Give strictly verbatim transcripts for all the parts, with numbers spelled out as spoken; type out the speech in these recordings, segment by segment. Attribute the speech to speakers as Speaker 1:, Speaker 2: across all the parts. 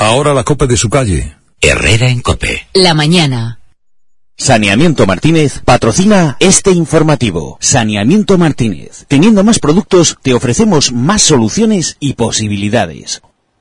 Speaker 1: Ahora la COPE de su calle.
Speaker 2: Herrera en COPE.
Speaker 3: La mañana.
Speaker 4: Saneamiento Martínez patrocina este informativo. Saneamiento Martínez. Teniendo más productos, te ofrecemos más soluciones y posibilidades.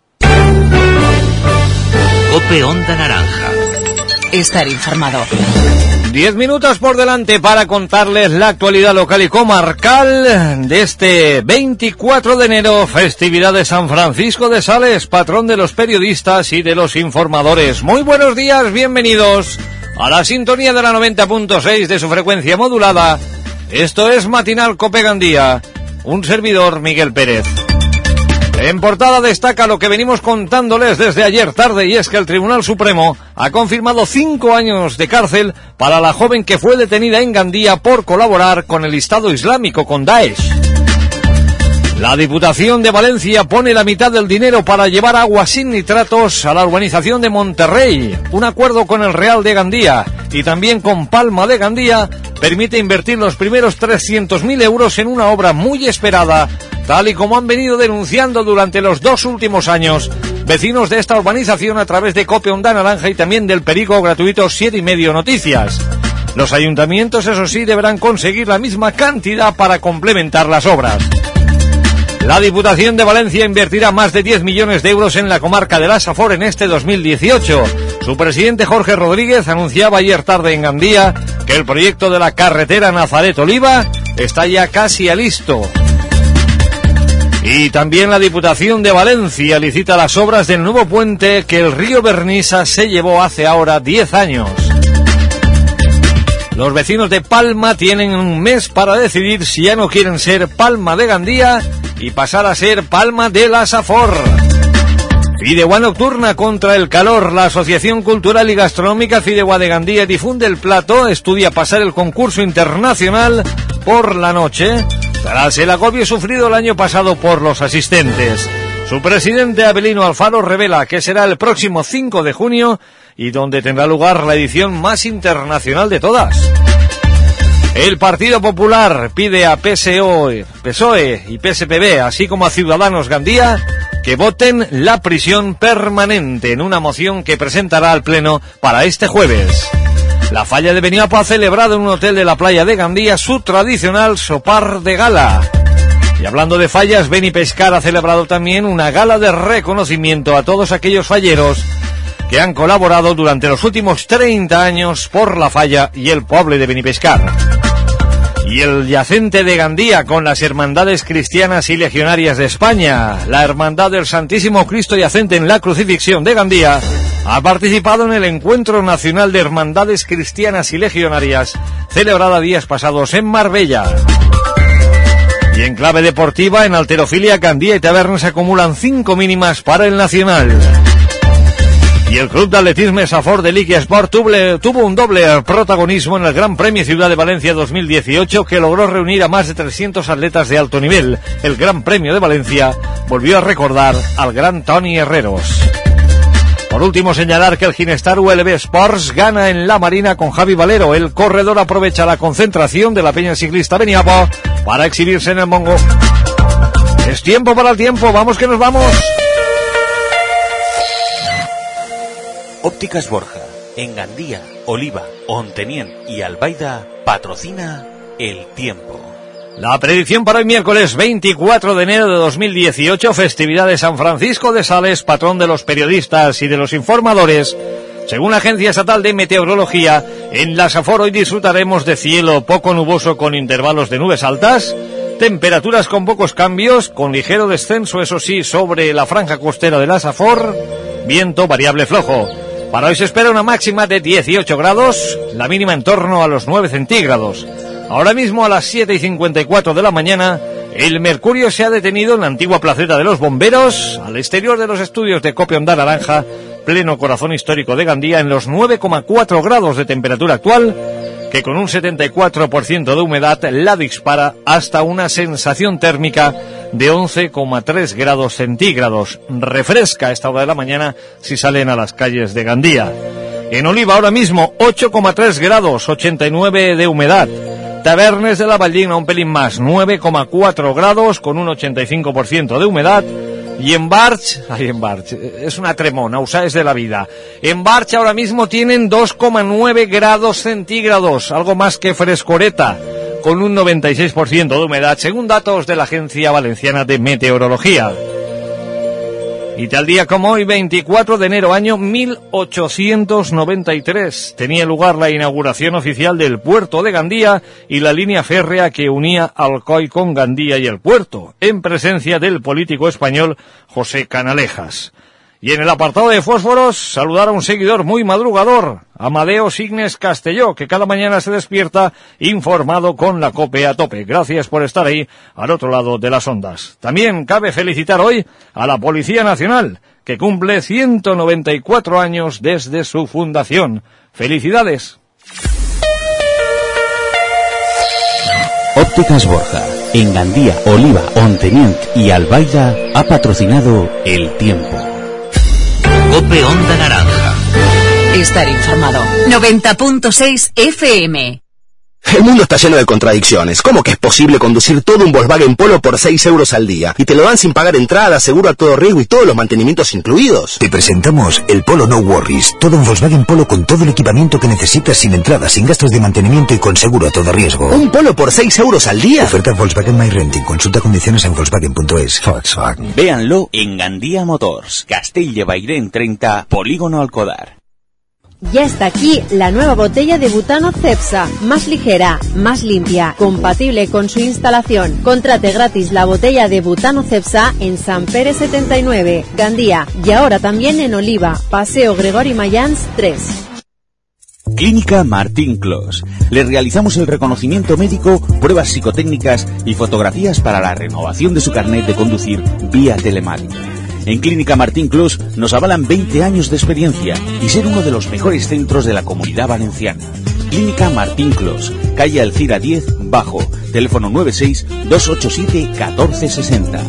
Speaker 2: COPE Onda Naranja.
Speaker 3: Estar informado.
Speaker 5: Diez minutos por delante para contarles la actualidad local y comarcal de este veinticuatro de enero, festividad de San Francisco de Sales, patrón de los periodistas y de los informadores. Muy buenos días, bienvenidos a la sintonía de la noventa punto seis de su frecuencia modulada. Esto es Matinal COPE Gandía, un servidor, Miguel Pérez. En portada destaca lo que venimos contándoles desde ayer tarde, y es que el Tribunal Supremo ha confirmado cinco años de cárcel para la joven que fue detenida en Gandía por colaborar con el Estado Islámico, con Daesh. La Diputación de Valencia pone la mitad del dinero para llevar agua sin nitratos a la urbanización de Monterrey. Un acuerdo con el Real de Gandía y también con Palma de Gandía permite invertir los primeros trescientos mil euros en una obra muy esperada, tal y como han venido denunciando durante los dos últimos años vecinos de esta urbanización a través de COPE Onda Naranja y también del periódico gratuito siete y medio Noticias. Los ayuntamientos, eso sí, deberán conseguir la misma cantidad para complementar las obras. La Diputación de Valencia invertirá más de diez millones de euros en la comarca de la Safor en este dos mil dieciocho. Su presidente Jorge Rodríguez anunciaba ayer tarde en Gandía que el proyecto de la carretera Nazaret-Oliva está ya casi a listo. Y también la Diputación de Valencia licita las obras del nuevo puente que el río Bernisa se llevó hace ahora diez años. Los vecinos de Palma tienen un mes para decidir si ya no quieren ser Palma de Gandía y pasar a ser Palma de la Safor. Fideuá Nocturna contra el calor. La Asociación Cultural y Gastronómica Fideuá de Gandía difunde el plato, estudia pasar el concurso internacional por la noche, tras el agobio sufrido el año pasado por los asistentes. Su presidente Abelino Alfaro revela que será el próximo cinco de junio y donde tendrá lugar la edición más internacional de todas. El Partido Popular pide a P S O E, P S O E y P S P B, así como a Ciudadanos Gandía, que voten la prisión permanente en una moción que presentará al Pleno para este jueves. La Falla de Beniapo ha celebrado en un hotel de la playa de Gandía su tradicional sopar de gala. Y hablando de fallas, Benipescar ha celebrado también una gala de reconocimiento a todos aquellos falleros que han colaborado durante los últimos treinta años por la falla y el pueblo de Benipescar. Y el yacente de Gandía con las Hermandades Cristianas y Legionarias de España, la Hermandad del Santísimo Cristo Yacente en la Crucifixión de Gandía, ha participado en el Encuentro Nacional de Hermandades Cristianas y Legionarias, celebrada días pasados en Marbella. Y en clave deportiva, en halterofilia, Gandía y Tabernes acumulan cinco mínimas para el Nacional. Y el Club de Atletismo Safor de Liquia Sport tuvo, tuvo un doble protagonismo en el Gran Premio Ciudad de Valencia dos mil dieciocho, que logró reunir a más de trescientos atletas de alto nivel. El Gran Premio de Valencia volvió a recordar al gran Toni Herreros. Por último, señalar que el Ginestar U L B Sports gana en La Marina con Javi Valero. El corredor aprovecha la concentración de la peña ciclista Beniapo para exhibirse en el Mongo. Es tiempo para el tiempo, vamos que nos vamos.
Speaker 4: Ópticas Borja, en Gandía, Oliva, Ontenien y Albaida, patrocina el tiempo.
Speaker 5: La predicción para hoy miércoles veinticuatro de enero de dos mil dieciocho, festividad de San Francisco de Sales, patrón de los periodistas y de los informadores. Según la Agencia Estatal de Meteorología, en la Safor hoy disfrutaremos de cielo poco nuboso con intervalos de nubes altas, temperaturas con pocos cambios, con ligero descenso, eso sí, sobre la franja costera de la Safor, viento variable flojo. Para hoy se espera una máxima de dieciocho grados, la mínima en torno a los nueve centígrados. Ahora mismo a las siete y cincuenta y cuatro de la mañana, el mercurio se ha detenido en la antigua placeta de los bomberos, al exterior de los estudios de COPE Onda Naranja, pleno corazón histórico de Gandía, en los nueve coma cuatro grados de temperatura actual, que con un setenta y cuatro por ciento de humedad la dispara hasta una sensación térmica de once coma tres grados centígrados. Refresca a esta hora de la mañana si salen a las calles de Gandía. En Oliva ahora mismo ocho coma tres grados, ochenta y nueve de humedad. Tabernes de la Valldigna un pelín más, nueve coma cuatro grados con un ochenta y cinco por ciento de humedad. Y en Barch, ay, en Barch, es una tremona, usáis de la vida. En Barch ahora mismo tienen dos coma nueve grados centígrados, algo más que frescoreta, con un noventa y seis por ciento de humedad, según datos de la Agencia Valenciana de Meteorología. Y tal día como hoy, veinticuatro de enero, año mil ochocientos noventa y tres, tenía lugar la inauguración oficial del puerto de Gandía y la línea férrea que unía Alcoy con Gandía y el puerto, en presencia del político español José Canalejas. Y en el apartado de fósforos, saludar a un seguidor muy madrugador, Amadeo Signes Castelló, que cada mañana se despierta informado con la COPE a tope. Gracias por estar ahí, al otro lado de las ondas. También cabe felicitar hoy a la Policía Nacional, que cumple ciento noventa y cuatro años desde su fundación. ¡Felicidades!
Speaker 4: Ópticas Borja, en Gandía, Oliva, Ontenient y Albaida, ha patrocinado El Tiempo.
Speaker 2: Cope Onda Naranja.
Speaker 3: Estar informado. noventa punto seis F M.
Speaker 1: El mundo está lleno de contradicciones. ¿Cómo que es posible conducir todo un Volkswagen Polo por seis euros al día? Y te lo dan sin pagar entrada, seguro a todo riesgo y todos los mantenimientos incluidos.
Speaker 6: Te presentamos el Polo No Worries. Todo un Volkswagen Polo con todo el equipamiento que necesitas, sin entrada, sin gastos de mantenimiento y con seguro a todo riesgo.
Speaker 1: ¿Un Polo por seis euros al día?
Speaker 6: Oferta Volkswagen My Renting. Consulta condiciones en Volkswagen punto es. Volkswagen.
Speaker 4: Véanlo en Gandía Motors, Castell de Bairén treinta, Polígono Alcodar.
Speaker 7: Ya está aquí la nueva botella de butano Cepsa, más ligera, más limpia, compatible con su instalación. Contrate gratis la botella de butano Cepsa en San Pérez setenta y nueve, Gandía, y ahora también en Oliva, Paseo Gregori Mayans tres.
Speaker 4: Clínica Martín Clos. Le realizamos el reconocimiento médico, pruebas psicotécnicas y fotografías para la renovación de su carnet de conducir vía telemática. En Clínica Martín Clos nos avalan veinte años de experiencia y ser uno de los mejores centros de la Comunidad Valenciana. Clínica Martín Clos, calle Alcira diez, Bajo, teléfono nueve seis dos ocho siete uno cuatro seis cero.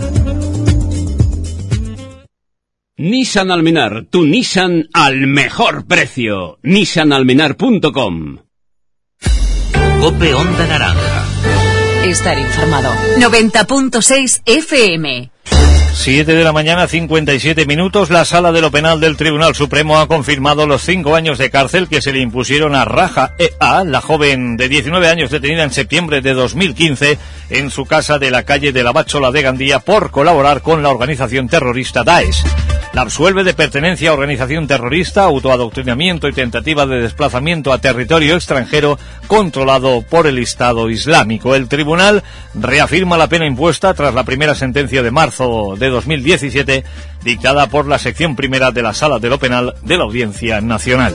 Speaker 8: Nissan Almenar, tu Nissan al mejor precio. nissan almenar punto com.
Speaker 2: Cope Onda Naranja.
Speaker 3: Estar informado. noventa punto seis F M.
Speaker 5: Siete de la mañana, cincuenta y siete minutos. La Sala de lo Penal del Tribunal Supremo ha confirmado los cinco años de cárcel que se le impusieron a Raja E A, la joven de diecinueve años detenida en septiembre de dos mil quince en su casa de la calle de la Báchola de Gandía por colaborar con la organización terrorista Daesh. La absuelve de pertenencia a organización terrorista, autoadoctrinamiento y tentativa de desplazamiento a territorio extranjero controlado por el Estado Islámico. El tribunal reafirma la pena impuesta tras la primera sentencia de marzo de dos mil diecisiete, dictada por la sección primera de la Sala de lo Penal de la Audiencia Nacional.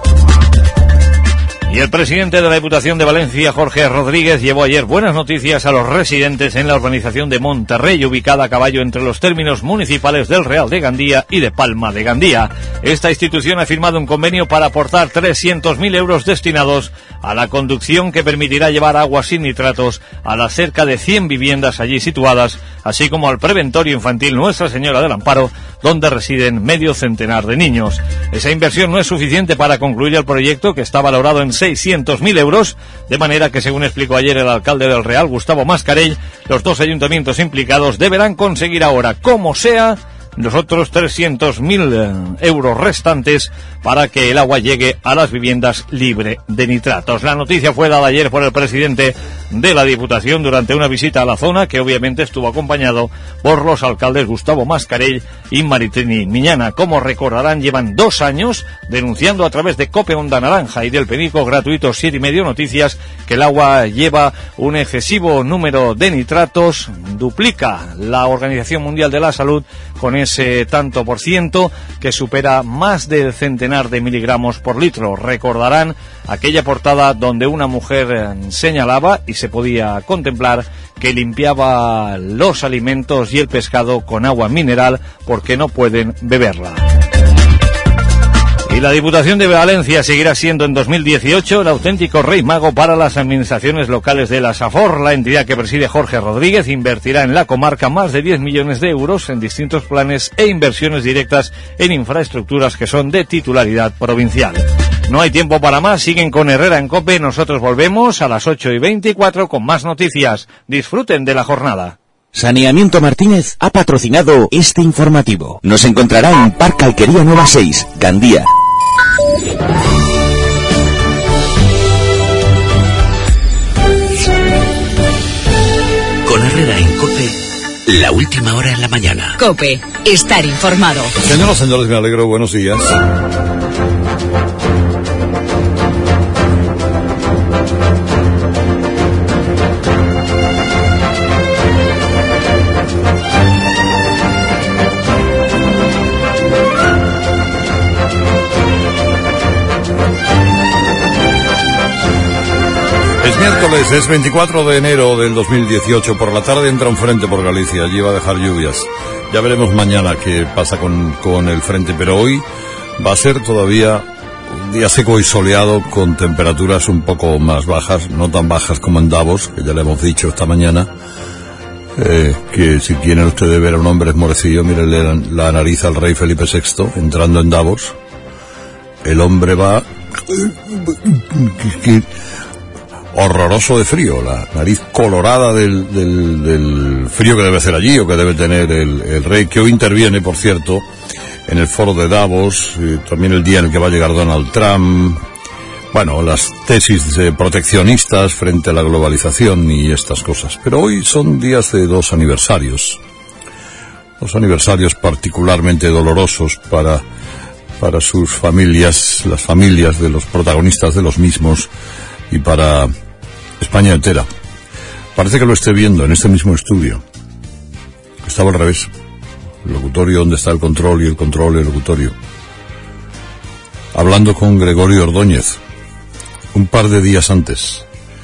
Speaker 5: Y el presidente de la Diputación de Valencia, Jorge Rodríguez, llevó ayer buenas noticias a los residentes en la urbanización de Monterrey, ubicada a caballo entre los términos municipales del Real de Gandía y de Palma de Gandía. Esta institución ha firmado un convenio para aportar trescientos mil euros destinados a la conducción que permitirá llevar agua sin nitratos a las cerca de cien viviendas allí situadas, así como al preventorio infantil Nuestra Señora del Amparo, donde residen medio centenar de niños. Esa inversión no es suficiente para concluir el proyecto, que está valorado en seiscientos mil euros, de manera que, según explicó ayer el alcalde del Real, Gustavo Mascarell, los dos ayuntamientos implicados deberán conseguir ahora, como sea, los otros trescientos mil euros restantes para que el agua llegue a las viviendas libre de nitratos. La noticia fue dada ayer por el presidente de la Diputación durante una visita a la zona, que obviamente estuvo acompañado por los alcaldes Gustavo Mascarell y Maritini Miñana. Como recordarán, llevan dos años denunciando a través de Cope Onda Naranja y del periódico gratuito Siete y Medio Noticias que el agua lleva un excesivo número de nitratos, duplica la Organización Mundial de la Salud con ese tanto por ciento, que supera más del centenar de miligramos por litro. Recordarán aquella portada donde una mujer señalaba y se podía contemplar que limpiaba los alimentos y el pescado con agua mineral porque no pueden beberla. Y la Diputación de Valencia seguirá siendo en dos mil dieciocho el auténtico rey mago para las administraciones locales de la SAFOR. La entidad que preside Jorge Rodríguez invertirá en la comarca más de diez millones de euros en distintos planes e inversiones directas en infraestructuras que son de titularidad provincial. No hay tiempo para más, siguen con Herrera en COPE. Nosotros volvemos a las ocho y veinticuatro con más noticias. Disfruten de la jornada.
Speaker 4: Saneamiento Martínez ha patrocinado este informativo. Nos encontrará en Parque Alquería Nueva seis, Gandía.
Speaker 2: Con Herrera en COPE, la última hora en la mañana.
Speaker 3: COPE, estar informado.
Speaker 9: Señoras, señores, me alegro, buenos días. Es miércoles, es veinticuatro de enero del dos mil dieciocho. Por la tarde entra un frente por Galicia. Allí va a dejar lluvias. Ya veremos mañana qué pasa con, con el frente. Pero hoy va a ser todavía un día seco y soleado, con temperaturas un poco más bajas, no tan bajas como en Davos, que ya le hemos dicho esta mañana. Eh, que si quieren ustedes ver a un hombre esmorecillo, mírenle la, la nariz al rey Felipe sexto entrando en Davos. El hombre va horroroso de frío, la nariz colorada del, del, del frío que debe hacer allí, o que debe tener el, el rey, que hoy interviene, por cierto, en el foro de Davos, eh, también el día en el que va a llegar Donald Trump. Bueno, las tesis eh, proteccionistas frente a la globalización y estas cosas. Pero hoy son días de dos aniversarios. Dos aniversarios particularmente dolorosos para, para sus familias, las familias de los protagonistas de los mismos, y para España entera. Parece que lo esté viendo en este mismo estudio. Estaba al revés. El locutorio donde está el control y el control el locutorio. Hablando con Gregorio Ordóñez un par de días antes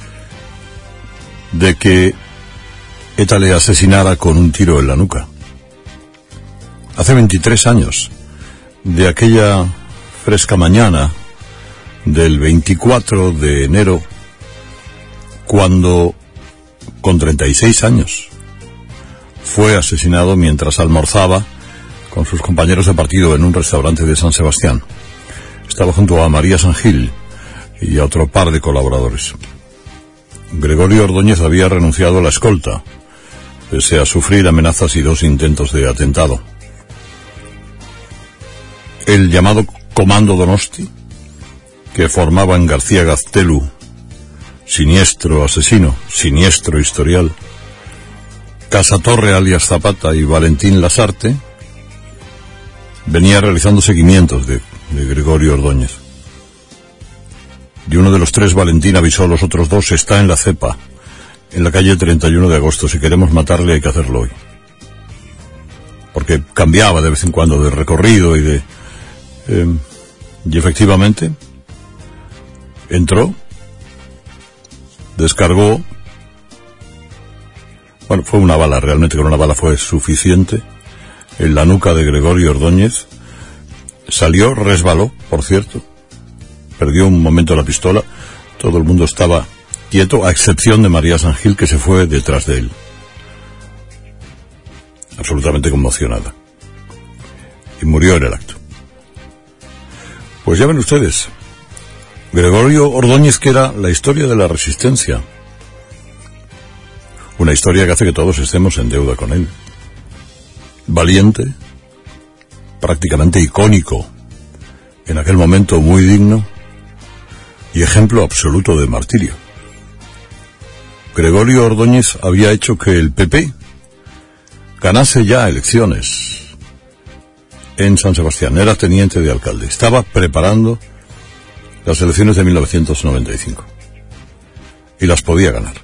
Speaker 9: de que ETA le asesinara con un tiro en la nuca. Hace veintitrés años de aquella fresca mañana del veinticuatro de enero, cuando, con treinta y seis años, fue asesinado mientras almorzaba con sus compañeros de partido en un restaurante de San Sebastián. Estaba junto a María San Gil y a otro par de colaboradores. Gregorio Ordóñez había renunciado a la escolta, pese a sufrir amenazas y dos intentos de atentado. El llamado Comando Donosti, que formaba en García Gaztelu, siniestro asesino, siniestro historial, Casatorre alias Zapata y Valentín Lasarte, venía realizando seguimientos de, de Gregorio Ordóñez. Y uno de los tres, Valentín, avisó a los otros dos: está en la cepa, en la calle treinta y uno de agosto, si queremos matarle hay que hacerlo hoy. Porque cambiaba de vez en cuando de recorrido y de... Eh, y efectivamente entró, descargó, bueno, fue una bala, realmente con una bala fue suficiente, en la nuca de Gregorio Ordóñez. Salió, resbaló, por cierto, perdió un momento la pistola, todo el mundo estaba quieto, a excepción de María San Gil, que se fue detrás de él, absolutamente conmocionada, y murió en el acto. Pues ya ven ustedes, Gregorio Ordóñez, que era la historia de la resistencia, una historia que hace que todos estemos en deuda con él. Valiente, prácticamente icónico, en aquel momento muy digno, y ejemplo absoluto de martirio. Gregorio Ordóñez había hecho que el P P ganase ya elecciones en San Sebastián. Era teniente de alcalde, estaba preparando las elecciones de mil novecientos noventa y cinco y las podía ganar.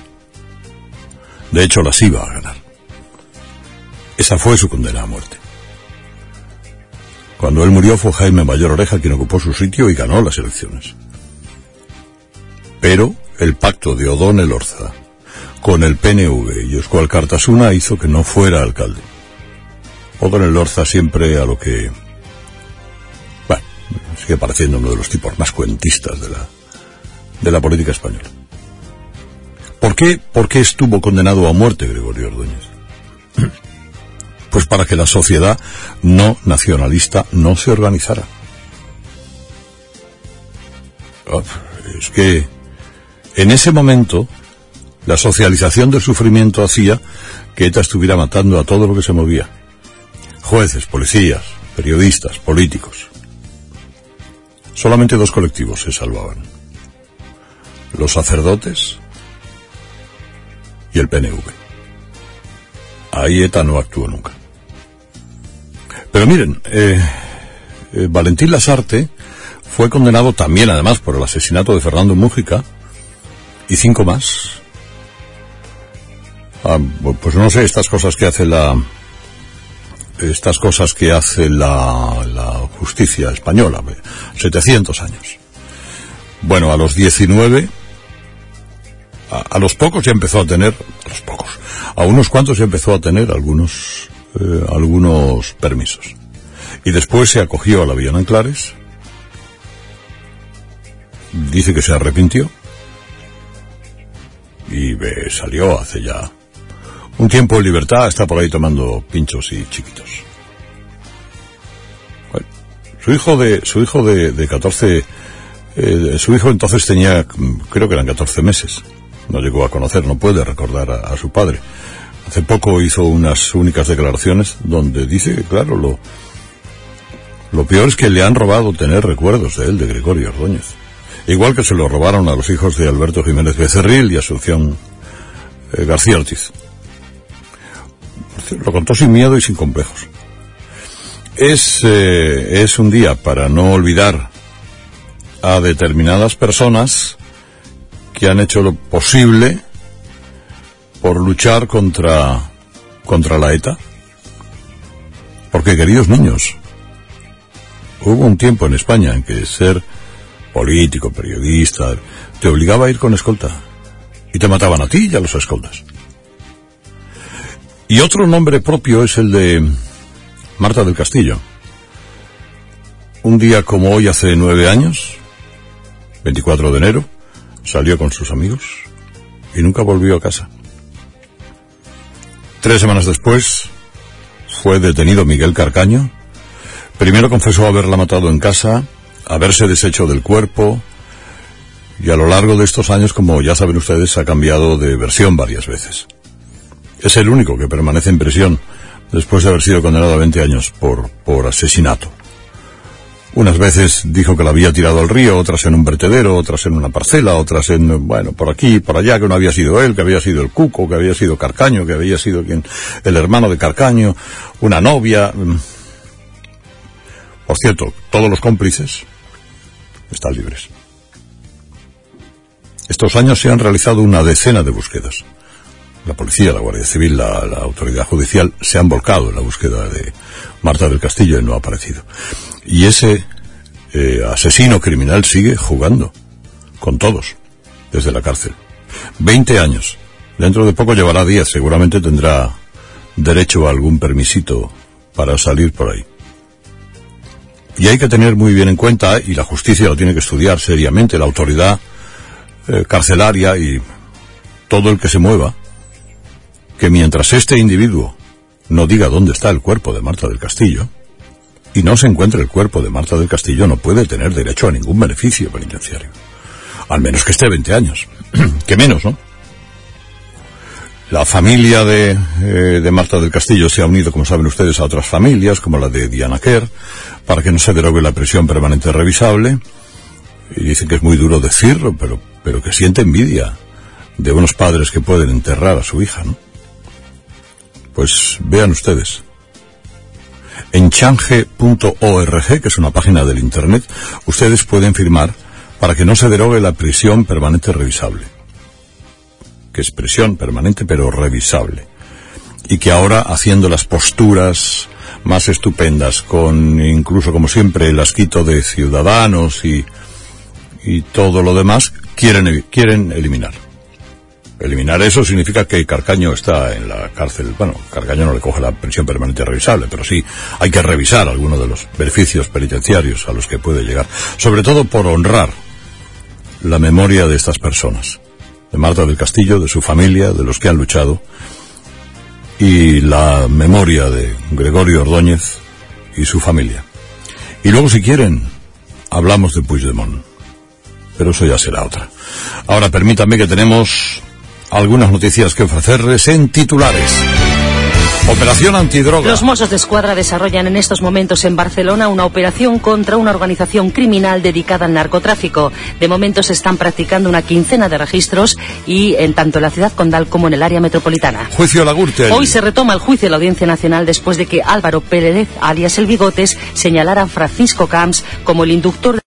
Speaker 9: De hecho, las iba a ganar. Esa fue su condena a muerte. Cuando él murió fue Jaime Mayor Oreja quien ocupó su sitio y ganó las elecciones. Pero el pacto de O'Donnell Orza con el P N V y Eusko Alkartasuna hizo que no fuera alcalde. O'Donnell Orza siempre a lo que... Bueno, sigue pareciendo uno de los tipos más cuentistas de la, de la política española. ¿Por qué, ¿Por qué estuvo condenado a muerte Gregorio Ordóñez? Pues para que la sociedad no nacionalista no se organizara. Es que en ese momento La socialización del sufrimiento hacía que ETA estuviera matando a todo lo que se movía. Jueces, policías, periodistas, políticos. Solamente dos colectivos se salvaban. Los sacerdotes y el P N V. Ahí ETA no actuó nunca. Pero miren, eh, eh, Valentín Lasarte fue condenado también, además, por el asesinato de Fernando Múgica y cinco más. Ah, pues no sé, estas cosas que hace la estas cosas que hace la, la justicia española. setecientos años. Bueno, a los diecinueve, a, a los pocos ya empezó a tener, a los pocos, a unos cuantos ya empezó a tener algunos eh, algunos permisos. Y después se acogió a la Villa Nanclares. Dice que se arrepintió. Y eh, salió hace ya un tiempo en libertad, está por ahí tomando pinchos y chiquitos. Bueno, su hijo de su hijo de, de catorce, eh, su hijo entonces tenía, creo que eran catorce meses. No llegó a conocer, no puede recordar a, a su padre. Hace poco hizo unas únicas declaraciones donde dice que, claro, lo, lo peor es que le han robado tener recuerdos de él, de Gregorio Ordóñez. Igual que se lo robaron a los hijos de Alberto Jiménez Becerril y Asunción eh, García Ortiz. Lo contó sin miedo y sin complejos. Es, eh, es un día para no olvidar a determinadas personas que han hecho lo posible por luchar contra, contra la ETA. Porque, queridos niños, hubo un tiempo en España en que ser político, periodista, te obligaba a ir con escolta. Y te mataban a ti y a los escoltas. Y otro nombre propio es el de Marta del Castillo. Un día como hoy, hace nueve años, veinticuatro de enero, salió con sus amigos y nunca volvió a casa. Tres semanas después fue detenido Miguel Carcaño. Primero confesó haberla matado en casa, haberse deshecho del cuerpo, y a lo largo de estos años, como ya saben ustedes, ha cambiado de versión varias veces. Es el único que permanece en prisión después de haber sido condenado a veinte años por, por asesinato. Unas veces dijo que la había tirado al río, otras en un vertedero, otras en una parcela, otras en, bueno, por aquí, por allá, que no había sido él, que había sido el Cuco, que había sido Carcaño, que había sido quien, el hermano de Carcaño, una novia. Por cierto, todos los cómplices están libres. Estos años se han realizado una decena de búsquedas. La policía, la Guardia Civil, la, la autoridad judicial se han volcado en la búsqueda de Marta del Castillo y no ha aparecido. Y ese eh, asesino criminal sigue jugando con todos desde la cárcel. Veinte años. Dentro de poco llevará diez. Seguramente tendrá derecho a algún permisito para salir por ahí. Y hay que tener muy bien en cuenta, y la justicia lo tiene que estudiar seriamente, la autoridad eh, carcelaria y todo el que se mueva, que mientras este individuo no diga dónde está el cuerpo de Marta del Castillo, y no se encuentre el cuerpo de Marta del Castillo, no puede tener derecho a ningún beneficio penitenciario. Al menos que esté veinte años. Que menos, ¿no? La familia de, eh, de Marta del Castillo se ha unido, como saben ustedes, a otras familias, como la de Diana Kerr, para que no se derogue la prisión permanente revisable. Y dicen que es muy duro decirlo, pero, pero que siente envidia de unos padres que pueden enterrar a su hija, ¿no? Pues vean ustedes. En change punto org, que es una página del internet, ustedes pueden firmar para que no se derogue la prisión permanente revisable. Que es prisión permanente pero revisable. Y que ahora, haciendo las posturas más estupendas, con incluso, como siempre, el asquito de Ciudadanos y, y todo lo demás, quieren, quieren eliminar. Eliminar eso significa que Carcaño está en la cárcel. Bueno, Carcaño no le coge la prisión permanente revisable, pero sí hay que revisar algunos de los beneficios penitenciarios a los que puede llegar, sobre todo por honrar la memoria de estas personas, de Marta del Castillo, de su familia, de los que han luchado, y la memoria de Gregorio Ordóñez y su familia. Y luego, si quieren, hablamos de Puigdemont, pero eso ya será otra. Ahora permítanme que tenemos algunas noticias que ofrecerles en titulares. Operación antidroga.
Speaker 10: Los Mossos de Escuadra desarrollan en estos momentos en Barcelona una operación contra una organización criminal dedicada al narcotráfico. De momento se están practicando una quincena de registros y en tanto en la ciudad condal como en el área metropolitana.
Speaker 9: Juicio a la Gürtel.
Speaker 10: Hoy se retoma el juicio de la Audiencia Nacional después de que Álvaro Pérez, alias El Bigotes, señalara a Francisco Camps como el inductor de